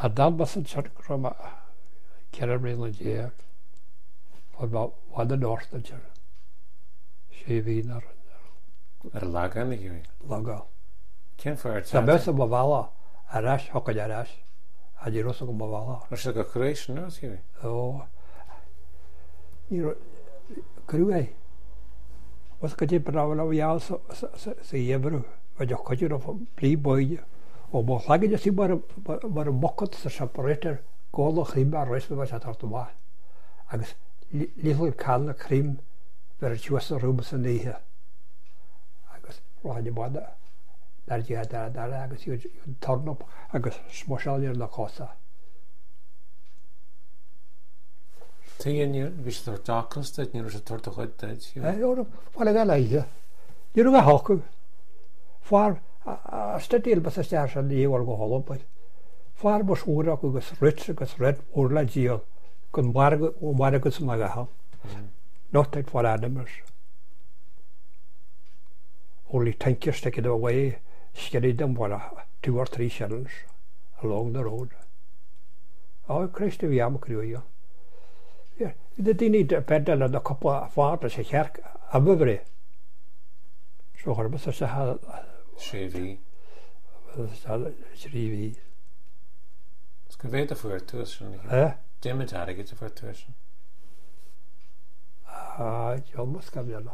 A dan was een soort from Kerry and Jack. Wat de North dat je. Chevy naar laga niet je. Laga. Ken voor het. Zo best op Mavala. Arash, hokker Arash. Had je rustig op Mavala. Was dat een creation was je? Oh. Hier, kruij. Was kan je praten jou ze jebru. Wat je kan je nog blij boeien. Of mag lagen je zien maar een mokkot de separator. Goal grimbaar rest was het hard te maken. Agus little can cream ver juist rooms en die agus raad je maar daar je daar agus je turn op agus smoshal je na casa. Tegen je wist er darkness dat je er tot toch uit dat je. Ja, wat ik al je. Je doet hakken. Voor stedeel was het jaar aan die wel geholpen. Voor was hoor ook agus red orla geo. Kon margen som gaan. Not that for animals. Only tankers take it away, scared them for 2 or 3 shells along the road. Oh, Christ, we am crew. Yeah, they need a pedal and a couple of farters a kerk, a bubbery. So her was a Chevy. Chevy. Het kan weten voor het tussen. Dimmet had ik het voor het tussen. Jag måste kabjala.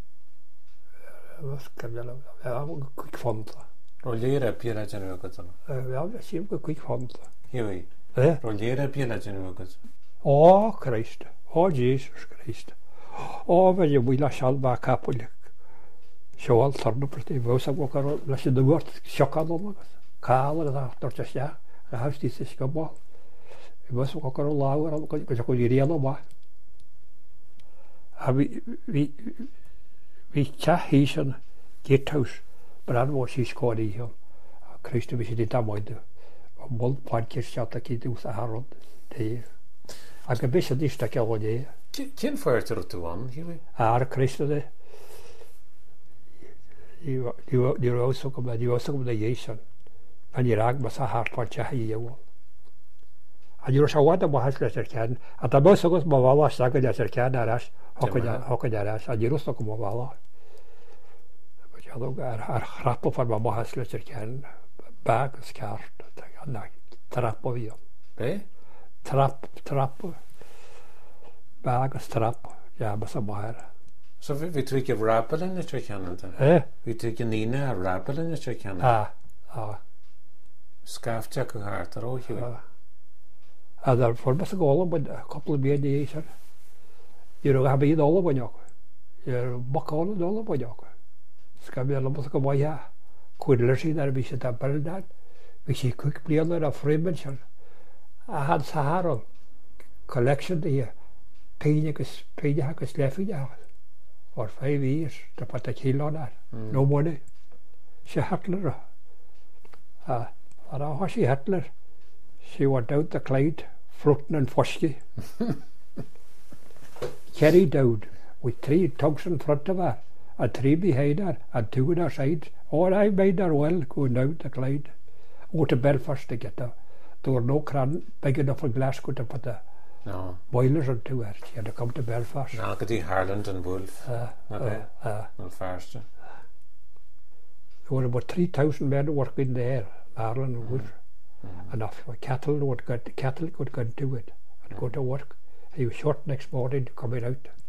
Ja, quick font. Rollera pjela genuogat. Ja, jag ser på quick font. Joi. Rollera pjela genuogat. Åh, Christ. Åh, Jesus Christ. Åh, vad jag vill ha själva kapolik. Så allt tar du på det. Vad som går att läsa det vart chockad om. Kala det där tortas ja. Jag har stått ska bra. Vad som går att laga och jag går ju redan bara. Vi hisen gatehouse, but was his squaddy here. Christ we should it avoid. Mol podcast chat ki du sa harod. Det jag kan bäst det stäcka och det. Ken för det då one, Är Christ det. Du också kommer det Jesus. Men jag rag massa hart på chahiya. Ajur shawada bahasla kan. Ata bosogos bawala saga det kan arash. Hokka deras, a dirus to como vala. But jag dog rappo för vad bahasla kan. Bag skart. Trappo vi. Trapp. Bag trapp. Ja, massa bahar. Så vi tycker rappelen är kan inte. Vi tycker Nina rappelen är kan. Ja. Skaft jag hart då ju. Där får man så gå på a couple of days. You have been all over you. You're backall all over you. Ska vi alla måste komma ja. Kuddlar sig där vi sitter på där. Vi ser kuckblir där frimmelser. Jag hade så här collection det pengar kan släffa ja. For 5 years det på det kilo där. No money. She Hitler. Ara har she Hitler. She went out the Clyde, floating and fusky. Carried out with 3 tugs in front of her, and 3 behind her, and 2 on her sides. All I made her well going out the Clyde. Out to Belfast to get her. There were no cran big enough for Glasgow to put the boilers into her. She had to come to Belfast. Now get the Harland and Wolf. And faster. There were about 3,000 men working there, Harland and Wolf. Enough cattle could go into it and go to work. He was short next morning coming out.